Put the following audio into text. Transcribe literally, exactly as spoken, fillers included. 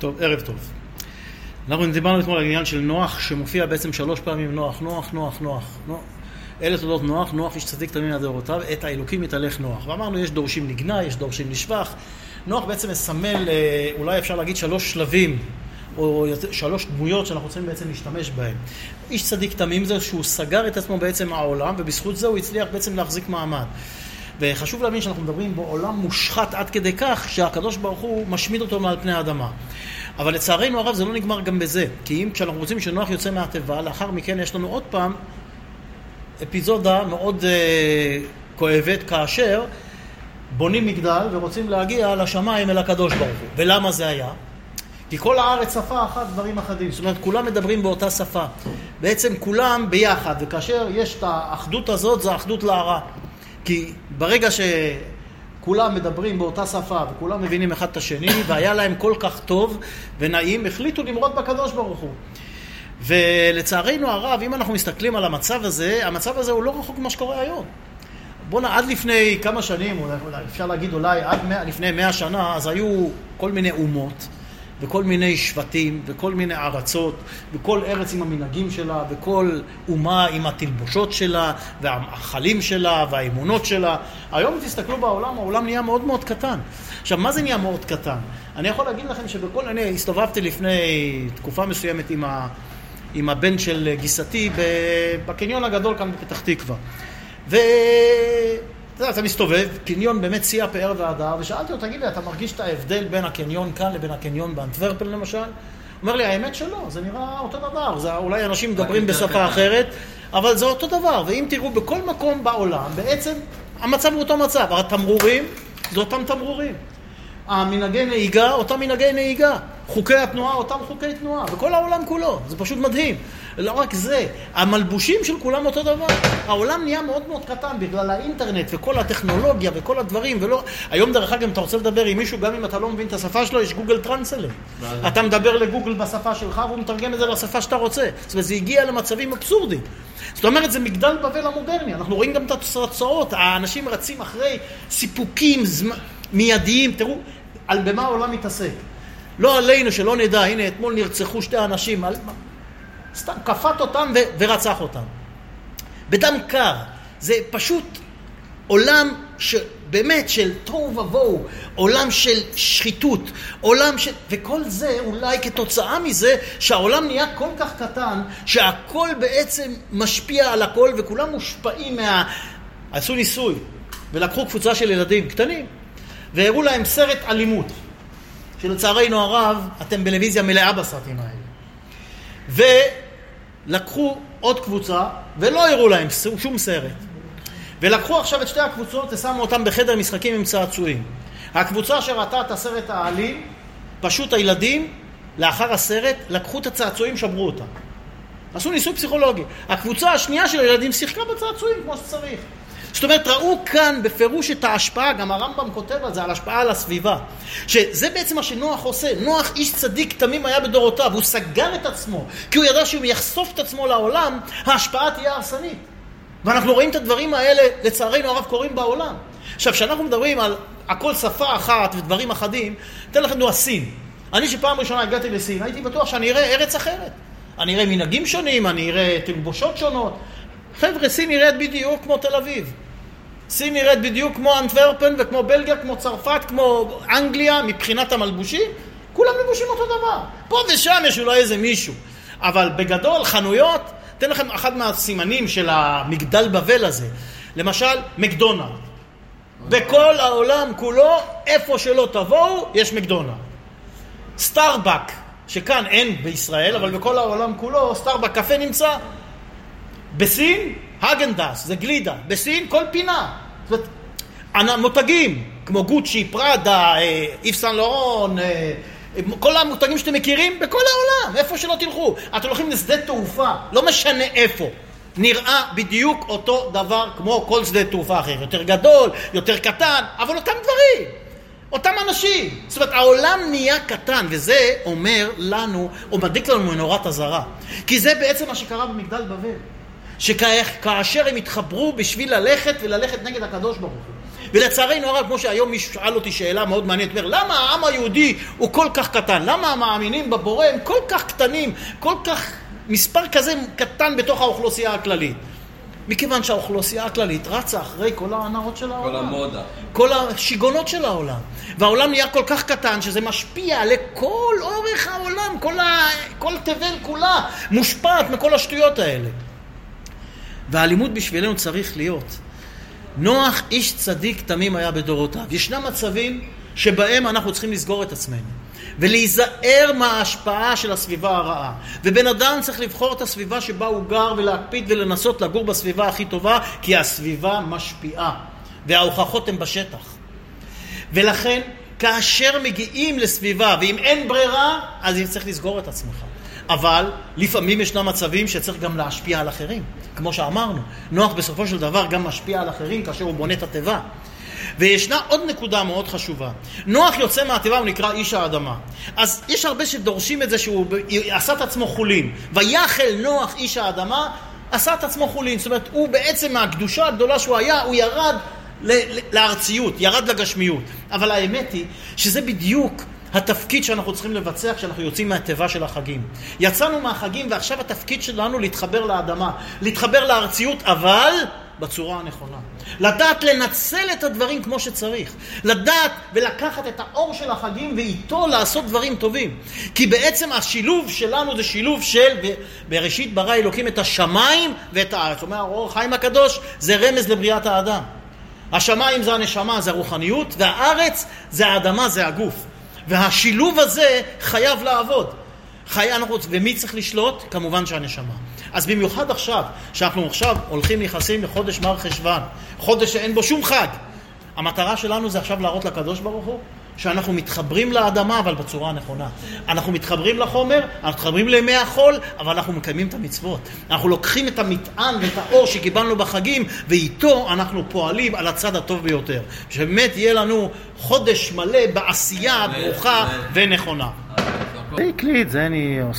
טוב, ערב טוב. אנחנו דיברנו אתמול על עניין של נוח, שמופיע בעצם שלוש פעמים נוח, נוח, נוח, נוח. נוח. אלה תודות נוח, נוח איש צדיק תמים לדורותיו, את האלוקים יתהלך נוח. ואמרנו, יש דורשים לגנה, יש דורשים לשבח. נוח בעצם מסמל, אולי אפשר להגיד שלוש שלבים, או שלוש דמויות שאנחנו רוצים בעצם להשתמש בהן. איש צדיק תמים זה שהוא סגר את עצמו בעצם העולם, ובזכות זה הוא הצליח בעצם להחזיק מעמד. וחשוב להבין שאנחנו מדברים בעולם מושחת עד כדי כך שהקדוש ברוך הוא משמיד אותו מעל פני האדמה. אבל לצערנו הרב זה לא נגמר גם בזה, כי אם כשאנחנו רוצים שנוח יוצא מהטבע, לאחר מכן יש לנו עוד פעם אפיזודה מאוד אה, כואבת, כאשר בונים מגדל ורוצים להגיע לשמיים אל הקדוש ברוך הוא. ולמה זה היה? כי כל הארץ שפה אחת, דברים אחדים. זאת אומרת, כולם מדברים באותה שפה. בעצם כולם ביחד, וכאשר יש את האחדות הזאת, זה האחדות להרע. כי ברגע שכולם מדברים באותה שפה וכולם מבינים אחד את השני, והיה להם כל כך טוב ונעים, החליטו למרוד בקדוש ברוך הוא. ולצערנו הרב, אם אנחנו מסתכלים על המצב הזה, המצב הזה הוא לא רחוק ממה שקורה היום. בואו, עד לפני כמה שנים, אולי, אפשר להגיד אולי עד מאה, לפני מאה שנה, אז היו כל מיני אומות, וכל מיני שבטים, וכל מיני ארצות, וכל ארץ עם המנהגים שלה, וכל אומה עם התלבושות שלה, והאכלים שלה, והאמונות שלה. היום תסתכלו בעולם, העולם נהיה מאוד מאוד קטן. עכשיו, מה זה נהיה מאוד קטן? אני יכול להגיד לכם שבכל, אני הסתובבתי לפני תקופה מסוימת עם, ה, עם הבן של גיסתי, בקניון הגדול כאן בפתח תקווה. ו... אתה, אתה מסתובב, קניון באמת שיא הפאר והדר, ושאלתי אותו, תגיד לי, אתה מרגיש את ההבדל בין הקניון כאן לבין הקניון באנטוורפן למשל? הוא אומר לי, האמת שלא, זה נראה אותו דבר, זה, אולי אנשים מדברים בשפה אחרת, אבל זה אותו דבר, ואם תראו בכל מקום בעולם, בעצם המצב הוא אותו מצב, התמרורים, זה אותם תמרורים. המנהגי נהיגה, אותם מנהגי נהיגה. חוקי התנועה, אותם חוקי תנועה. וכל העולם כולו. זה פשוט מדהים. לא רק זה, המלבושים של כולם אותו דבר. העולם נהיה מאוד מאוד קטן בגלל האינטרנט וכל הטכנולוגיה וכל הדברים. ולא... היום דרך אגב, אם אתה רוצה לדבר עם מישהו, גם אם אתה לא מבין את השפה שלו, יש גוגל טרנסלייט. אתה מדבר לגוגל בשפה שלך, והוא מתרגם את זה לשפה שאתה רוצה. זאת אומרת, זה הגיע למצבים אבסורדיים. זאת אומרת, זה מגדל בבל המודרני. אנחנו רואים גם את התוצאות. האנשים רצים אחרי סיפוקים, זמ... מיידיים, תראו, על במה העולם מתעסק. לא עלינו שלא נדע, הנה אתמול נרצחו שתי אנשים, על... סתם כפת אותם ו... ורצח אותם. בדם קר, זה פשוט עולם שבאמת של תוהו ובוהו, עולם של שחיתות, עולם של... וכל זה אולי כתוצאה מזה שהעולם נהיה כל כך קטן, שהכל בעצם משפיע על הכל וכולם מושפעים מה... עשו ניסוי ולקחו קבוצה של ילדים קטנים, והראו להם סרט אלימות, שלצערנו הרב, אתם בטלוויזיה מלאה בסרטים האלה. ולקחו עוד קבוצה, ולא הראו להם שום סרט. ולקחו עכשיו את שתי הקבוצות, ושמו אותם בחדר משחקים עם צעצועים. הקבוצה שראתה את הסרט האלים, פשוט הילדים, לאחר הסרט, לקחו את הצעצועים, שברו אותם. עשו ניסוי פסיכולוגי. הקבוצה השנייה של הילדים שיחקה בצעצועים כמו שצריך. זאת אומרת, ראו כאן בפירוש את ההשפעה, גם הרמב"ם כותב על זה, על השפעה על הסביבה. שזה בעצם מה שנוח עושה. נוח איש צדיק תמים היה בדורותיו, הוא סגר את עצמו, כי הוא ידע שהוא יחשוף את עצמו לעולם, ההשפעה תהיה הרסנית. ואנחנו רואים את הדברים האלה, לצערנו הרב, קורים בעולם. עכשיו, כשאנחנו מדברים על הכל שפה אחת ודברים אחדים, אתן לכם דוגמה, סין. אני שפעם ראשונה הגעתי לסין, הייתי בטוח שאני אראה ארץ אחרת. אני אראה מנהגים שונים, אני אראה תלבושות שונות. חבר'ה, סין נראית בדיוק כמו תל אביב. סין נראית בדיוק כמו אנטוורפן וכמו בלגיה, כמו צרפת, כמו אנגליה, מבחינת המלבושים. כולם לבושים אותו דבר. פה ושם יש אולי איזה מישהו. אבל בגדול, חנויות, תן לכם אחד מהסימנים של המגדל בבל הזה. למשל, מקדונלד. בכל העולם כולו, איפה שלא תבואו, יש מקדונלד. סטארבק, שכאן אין בישראל, אבל בכל העולם כולו, סטארבק קפה נמצא. בסין, הגנדס, זה גלידה. בסין, כל פינה. זאת אומרת, מותגים, כמו גוצ'י, פראדה, איף סן לורון, כל המותגים שאתם מכירים, בכל העולם, איפה שלא תלכו. אתם הולכים לשדה תעופה, לא משנה איפה. נראה בדיוק אותו דבר כמו כל שדה תעופה אחר. יותר גדול, יותר קטן, אבל אותם דברים. אותם אנשים. זאת אומרת, העולם נהיה קטן, וזה אומר לנו, או מדליק לנו מנורת אזהרה. כי זה בעצם מה שקרה במגדל בבל. שכאשר הם התחברו בשביל ללכת וללכת נגד הקדוש ברוך הוא. ולצערנו הרב, כמו שהיום מישהו שאל אותי שאלה מאוד מעניינת, אומר, למה העם היהודי הוא כל כך קטן? למה המאמינים בבורא הם כל כך קטנים, כל כך מספר כזה קטן בתוך האוכלוסייה הכללית? מכיוון שהאוכלוסייה הכללית רצה אחרי כל ההנאות של העולם. כל המודה. כל השיגונות של העולם. והעולם נהיה כל כך קטן שזה משפיע לכל אורך העולם, כל, ה... כל תבל כולה מושפעת מכל השטויות האלה. והלימוד בשבילנו צריך להיות. נוח איש צדיק תמים היה בדורותיו. ישנם מצבים שבהם אנחנו צריכים לסגור את עצמנו. ולהיזהר מההשפעה של הסביבה הרעה. ובן אדם צריך לבחור את הסביבה שבה הוא גר ולהקפיד ולנסות לגור בסביבה הכי טובה, כי הסביבה משפיעה. וההוכחות הן בשטח. ולכן, כאשר מגיעים לסביבה, ואם אין ברירה, אז צריך לסגור את עצמך. אבל לפעמים ישנם מצבים שצריך גם להשפיע על אחרים. כמו שאמרנו, נוח בסופו של דבר גם משפיע על אחרים כאשר הוא בונה את הטבע. וישנה עוד נקודה מאוד חשובה. נוח יוצא מהטבע, הוא נקרא איש האדמה. אז יש הרבה שדורשים את זה שהוא עשה את עצמו חולין. ויחל נוח איש האדמה, עשה את עצמו חולין. זאת אומרת, הוא בעצם מהקדושה הגדולה שהוא היה, הוא ירד לארציות, ירד לגשמיות. אבל האמת היא שזה בדיוק התפקיד שאנחנו צריכים לבצע כשאנחנו יוצאים מהטבע של החגים. יצאנו מהחגים ועכשיו התפקיד שלנו להתחבר לאדמה, להתחבר לארציות, אבל בצורה הנכונה. לדעת לנצל את הדברים כמו שצריך. לדעת ולקחת את האור של החגים ואיתו לעשות דברים טובים. כי בעצם השילוב שלנו זה שילוב של, בראשית ברא אלוקים את השמיים ואת הארץ. זאת אומרת, האור החיים הקדוש זה רמז לבריאת האדם. השמיים זה הנשמה, זה הרוחניות, והארץ זה האדמה, זה הגוף. והשילוב הזה חייב לעבוד. חיי, ומי צריך לשלוט? כמובן שהנשמה. אז במיוחד עכשיו, שאנחנו עכשיו הולכים נכנסים לחודש מר חשוון, חודש שאין בו שום חג. המטרה שלנו זה עכשיו להראות לקדוש ברוך הוא, שאנחנו מתחברים לאדמה, אבל בצורה הנכונה. אנחנו מתחברים לחומר, אנחנו מתחברים לימי החול, אבל אנחנו מקיימים את המצוות. אנחנו לוקחים את המטען ואת האור שקיבלנו בחגים, ואיתו אנחנו פועלים על הצד הטוב ביותר. שבאמת יהיה לנו חודש מלא בעשייה ברוכה ונכונה. זה הקליט, זה אני עושה.